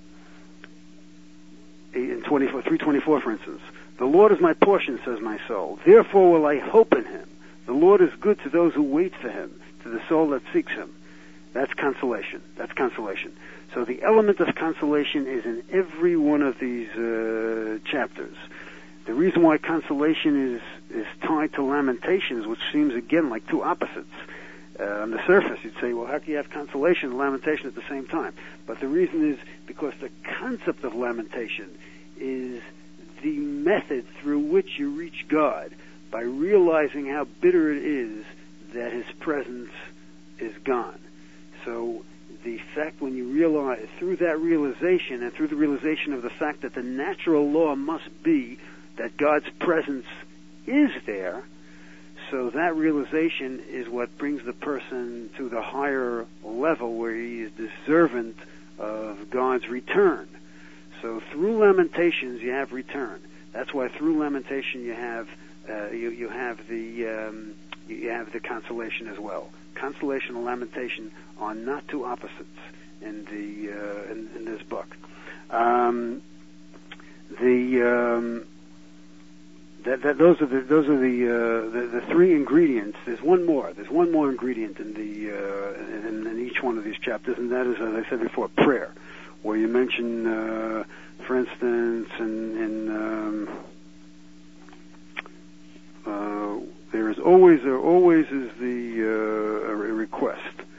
in twenty-four three twenty-four for instance, "The Lord is my portion, says my soul. Therefore will I hope in Him. The Lord is good to those who wait for Him, to the soul that seeks Him." That's consolation. That's consolation. So the element of consolation is in every one of these uh, chapters. The reason why consolation is, is tied to Lamentations, which seems again like two opposites. Uh, on the surface, you'd say, well, how can you have consolation and lamentation at the same time? But the reason is because the concept of lamentation is the method through which you reach God, by realizing how bitter it is that His presence is gone. So the fact when you realize, through that realization and through the realization of the fact that the natural law must be that God's presence is there, so that realization is what brings the person to the higher level where he is deserving of God's return. So through Lamentations you have return. That's why through lamentation you have uh, you, you have the um, you have the consolation as well. Consolation and lamentation are not two opposites in the uh, in, in this book. Um, the um, that, that those are the those are the, uh, the the three ingredients. There's one more. There's one more ingredient in the uh, in, in each one of these chapters, and that is, as I said before, prayer. Where you mention, uh, for instance, in, in um, uh, there is always there always is the uh, a request.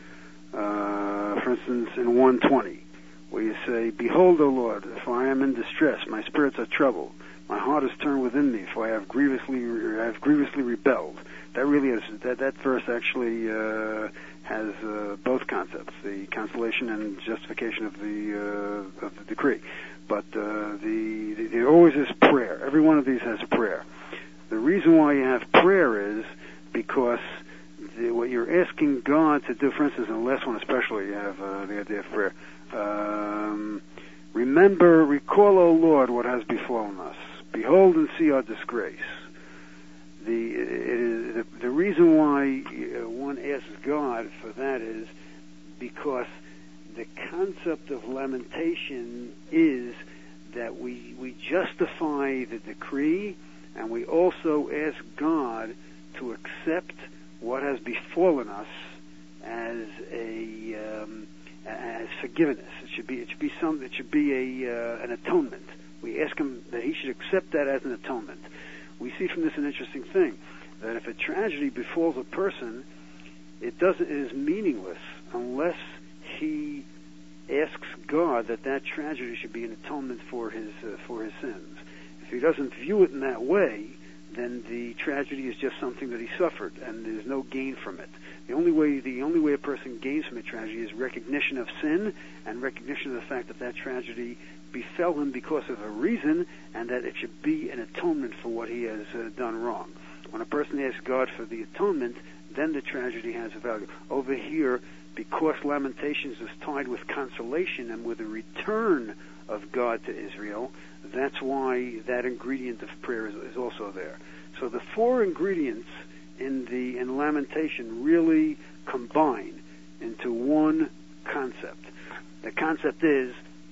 Uh, for instance, in one twenty, where you say, "Behold, O Lord, for I am in distress, my spirits are troubled, my heart is turned within me, for I have grievously I have grievously rebelled." That really is that that verse actually uh, has uh, both concepts: the consolation and justification of the uh, of the decree. But uh, the, the there always is prayer. Every one of these has prayer. The reason why you have prayer is because the, what you're asking God to do. For instance, in the last one especially, you have uh, the idea of prayer. Um, Remember, recall, O Lord, what has befallen us. Behold and see our disgrace. The, it is, the, the reason why one asks God for that is because the concept of lamentation is that we, we justify the decree, and we also ask God to accept what has befallen us as a um, as forgiveness. It should be it should be some it should be a uh, an atonement. We ask Him that He should accept that as an atonement. We see from this an interesting thing, that if a tragedy befalls a person, it doesn't it is meaningless unless he asks God that that tragedy should be an atonement for his uh, for his sins. If he doesn't view it in that way, then the tragedy is just something that he suffered, and there's no gain from it. The only way the only way a person gains from a tragedy is recognition of sin and recognition of the fact that that tragedy befell him because of a reason, and that it should be an atonement for what he has uh, done wrong. When a person asks God for the atonement, then the tragedy has a value. Over here, because Lamentations is tied with consolation and with a return of God to Israel, that's why that ingredient of prayer is, is also there. So the four ingredients in the in Lamentation really combine into one concept. The concept is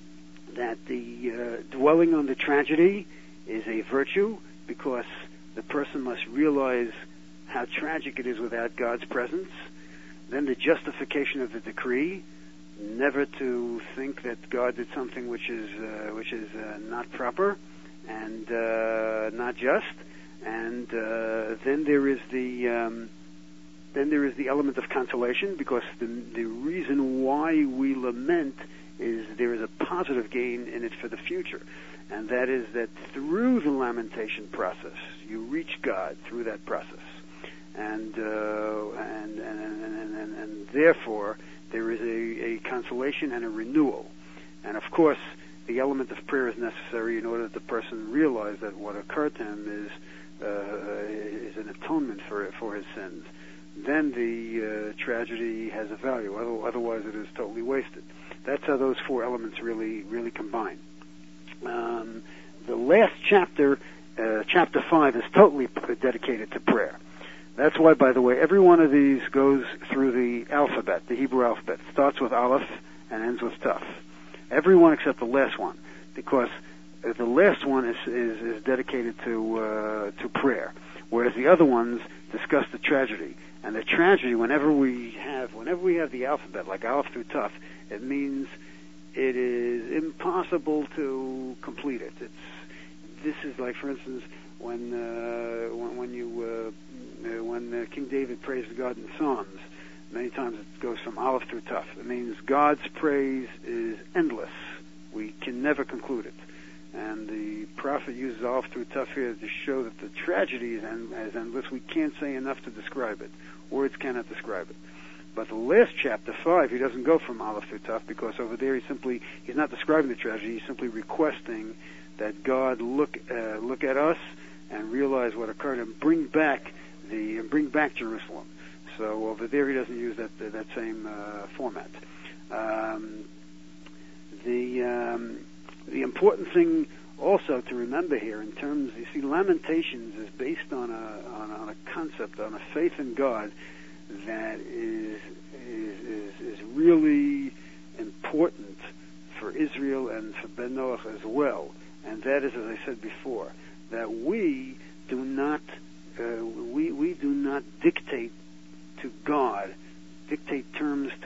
that the uh, dwelling on the tragedy is a virtue, because the person must realize how tragic it is without God's presence. Then the justification of the decree, never to think that God did something which is uh, which is uh, not proper and uh, not just. And uh, then there is the um, then there is the element of consolation, because the the reason why we lament is there is a positive gain in it for the future, and that is that through the lamentation process you reach God through that process, and uh, and, and, and, and and therefore there is a, a consolation and a renewal. And of course, the element of prayer is necessary in order that the person realize that what occurred to him is uh, is an atonement for for his sins. Then the uh, tragedy has a value. Otherwise, it is totally wasted. That's how those four elements really really combine. Um, the last chapter, uh, chapter five, is totally dedicated to prayer. That's why, by the way, every one of these goes through the alphabet, the Hebrew alphabet. It starts with Aleph and ends with Taf. Every one except the last one, because the last one is is, is dedicated to uh, to prayer, whereas the other ones discuss the tragedy. And the tragedy, whenever we have whenever we have the alphabet, like Aleph through Taf, it means it is impossible to complete it. It's this is like, for instance, when uh, when, when you uh, when uh, King David praised God in Psalms. Many times it goes from Aleph through Taf. It means God's praise is endless. We can never conclude it. And the prophet uses Aleph through Taf here to show that the tragedy is endless. We can't say enough to describe it. Words cannot describe it. But the last chapter, five, he doesn't go from Aleph through Taf, because over there he simply, he's not describing the tragedy, he's simply requesting that God look uh, look at us and realize what occurred and bring back the and bring back Jerusalem. So over there he doesn't use that that same uh, format. Um, the um, the important thing also to remember here, in terms, you see, Lamentations is based on a on, on a concept, on a faith in God that is is is, is really important for Israel and for Ben Noach as well. And that is, as I said before, that we do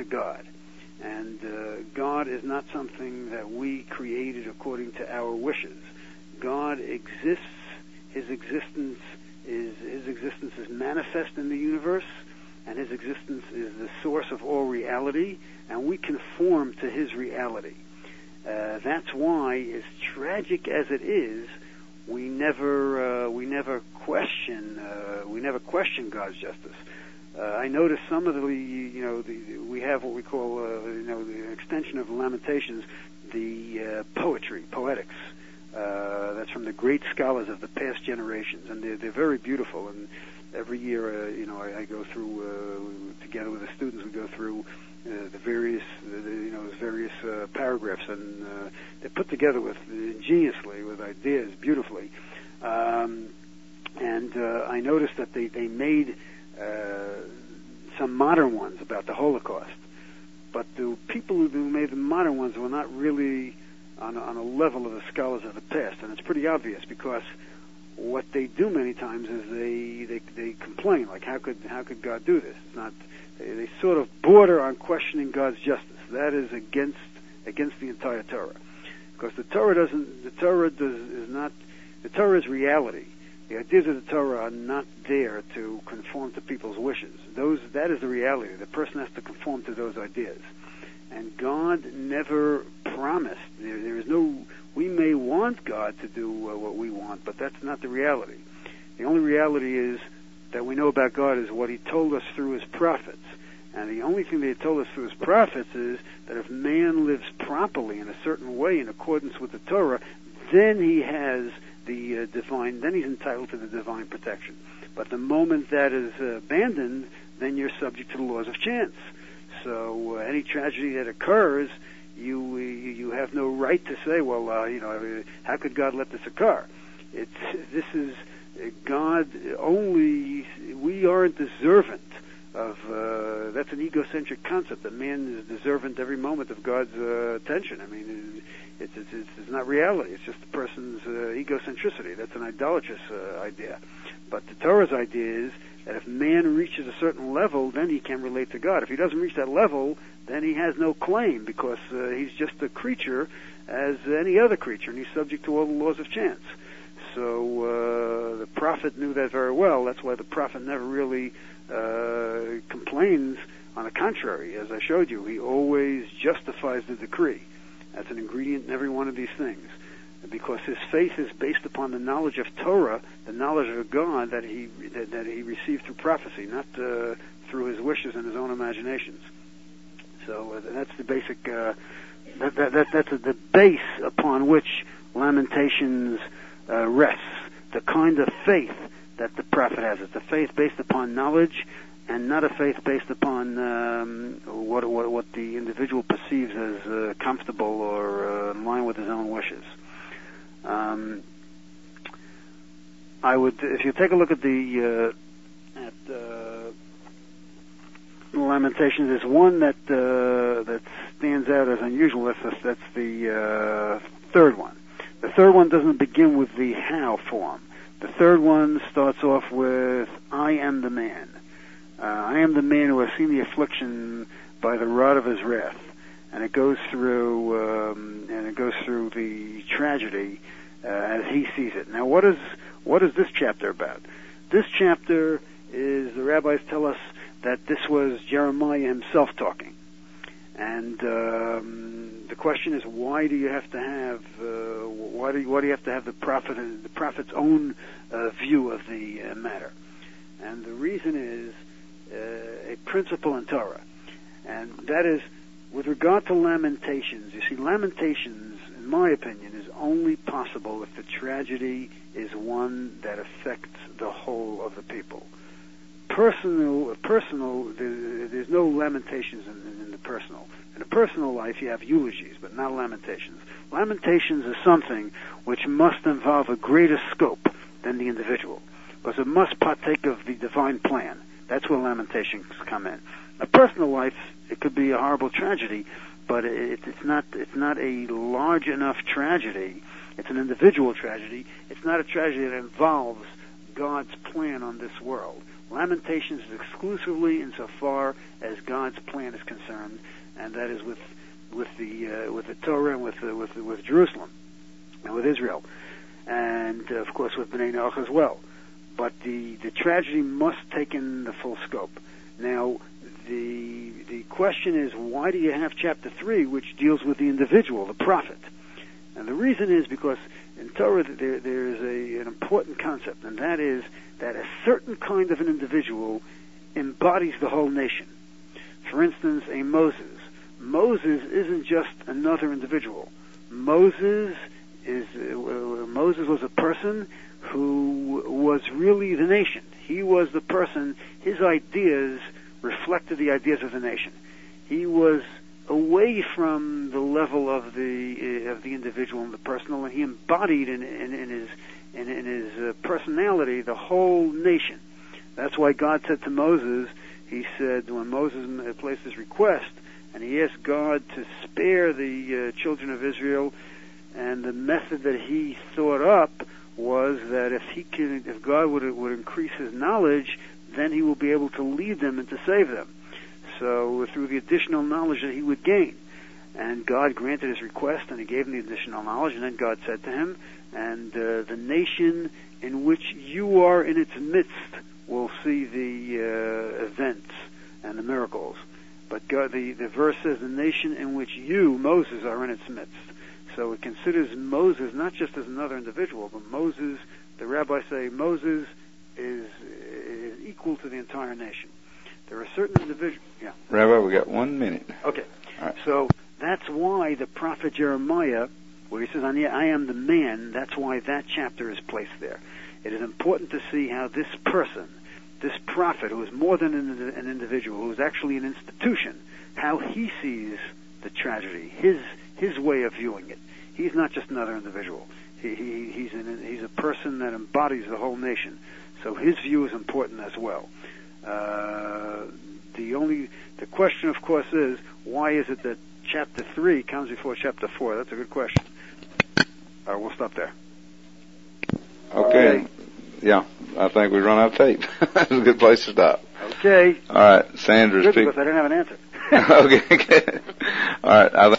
God. And uh, God is not something that we created according to our wishes. God exists. His existence is his existence is manifest in the universe, and his existence is the source of all reality, and we conform to his reality. Uh, that's why, as tragic as it is, we never uh, we never question uh, we never question God's justice. Uh, I noticed some of the you know the, we have what we call uh, you know the extension of Lamentations, the uh, poetry, poetics. Uh, that's from the great scholars of the past generations, and they're, they're very beautiful. And every year, uh, you know, I, I go through uh, together with the students. We go through uh, the various, uh, the, you know, various uh, paragraphs, and uh, they're put together with ingeniously, with ideas, beautifully. Um, and uh, I noticed that they they made uh, some modern ones about the Holocaust, but the people who made the modern ones were not really on a, on a level of the scholars of the past, and it's pretty obvious because what they do many times is they they, they complain, like how could how could God do this? It's not they, they sort of border on questioning God's justice. That is against against the entire Torah, because the Torah doesn't the Torah does is not the Torah is reality. The ideas of the Torah are not there to conform to people's wishes. Those that is the reality. The person has to conform to those ideas. And God never promised. There, there is no. We may want God to do uh, what we want, but that's not the reality. The only reality is that we know about God is what He told us through His prophets. And the only thing that He told us through His prophets is that if man lives properly in a certain way in accordance with the Torah, then he has the uh, divine. Then he's entitled to the divine protection. But the moment that is uh, abandoned, then you're subject to the laws of chance. So uh, any tragedy that occurs, you you have no right to say, well, uh, you know, how could God let this occur? It's this is God only. We aren't deserving of. Uh, that's an egocentric concept. That man is deserving every moment of God's uh, attention. I mean, it's it's, it's it's not reality. It's just the person's uh, egocentricity. That's an idolatrous uh, idea. But the Torah's idea is that if man reaches a certain level, then he can relate to God. If he doesn't reach that level, then he has no claim, because uh, he's just a creature as any other creature, and he's subject to all the laws of chance. So uh, the prophet knew that very well. That's why the prophet never really uh, complains. On the contrary, as I showed you, he always justifies the decree. That's an ingredient in every one of these things, because his faith is based upon the knowledge of Torah, the knowledge of God that he that, that he received through prophecy, not uh, through his wishes and his own imaginations. So uh, that's the basic. Uh, that, that, that that's the base upon which Lamentations uh, rests. The kind of faith that the prophet has. It's a faith based upon knowledge, and not a faith based upon um, what, what what the individual perceives as uh, comfortable or uh, in line with his own wishes. Um, I would, if you take a look at the uh, at uh, Lamentations, there's one that uh, that stands out as unusual. That's the, that's the uh, third one. The third one doesn't begin with the how form. The third one starts off with "I am the man. Uh, I am the man who has seen the affliction by the rod of his wrath." And it goes through, um, and it goes through the tragedy uh, as he sees it. Now, what is what is this chapter about? This chapter is, the rabbis tell us that this was Jeremiah himself talking, and um, the question is, why do you have to have uh, why do you, why do you have to have the prophet the prophet's own uh, view of the uh, matter? And the reason is uh, a principle in Torah, and that is, with regard to Lamentations, you see, Lamentations, in my opinion, is only possible if the tragedy is one that affects the whole of the people. Personal, personal. There's, there's no Lamentations in, in the personal. In the personal life, you have eulogies, but not Lamentations. Lamentations is something which must involve a greater scope than the individual, because it must partake of the divine plan. That's where Lamentations come in. A personal life, it could be a horrible tragedy, but it, it's not it's not a large enough tragedy. It's an individual tragedy. It's not a tragedy that involves God's plan on this world. Lamentations is exclusively insofar as God's plan is concerned, and that is with with the uh, with the Torah and with uh, with with Jerusalem and with Israel, and uh, of course with Bnei Noach as well. But the the tragedy must take in the full scope. Now, the the question is, why do you have chapter three, which deals with the individual, the prophet? And the reason is because in Torah there there is a, an important concept, and that is that a certain kind of an individual embodies the whole nation. For instance, a Moses. Moses isn't just another individual. Moses is uh, Moses was a person who was really the nation. He was the person. His ideas reflected the ideas of the nation. He was away from the level of the uh, of the individual and the personal, and he embodied in, in, in his in, in his uh, personality the whole nation. That's why God said to Moses, he said, when Moses placed his request, and he asked God to spare the uh, children of Israel, and the method that he thought up was that if he can, if God would would increase his knowledge, then he will be able to lead them and to save them. So through the additional knowledge that he would gain. And God granted his request, and he gave him the additional knowledge, and then God said to him, and uh, the nation in which you are in its midst will see the uh, events and the miracles. But God, the, the verse says, the nation in which you, Moses, are in its midst. So it considers Moses not just as another individual, but Moses, the rabbis say, Moses is, is equal to the entire nation. There are certain individuals. Yeah. Rabbi, we got one minute. Okay. All right. So that's why the prophet Jeremiah, where he says, I am the man, that's why that chapter is placed there. It is important to see how this person, this prophet, who is more than an, an individual, who is actually an institution, how he sees the tragedy, his his way of viewing it. He's not just another individual. He, he, he's, an, he's a person that embodies the whole nation. So his view is important as well. Uh, the only the question, of course, is why is it that chapter three comes before chapter four? That's a good question. All right, we'll stop there. Okay. Yeah, I think we run out of tape. That's a good place to stop. Okay. All right, Sandra's good, speaking. because I didn't have an answer. Okay. All right. I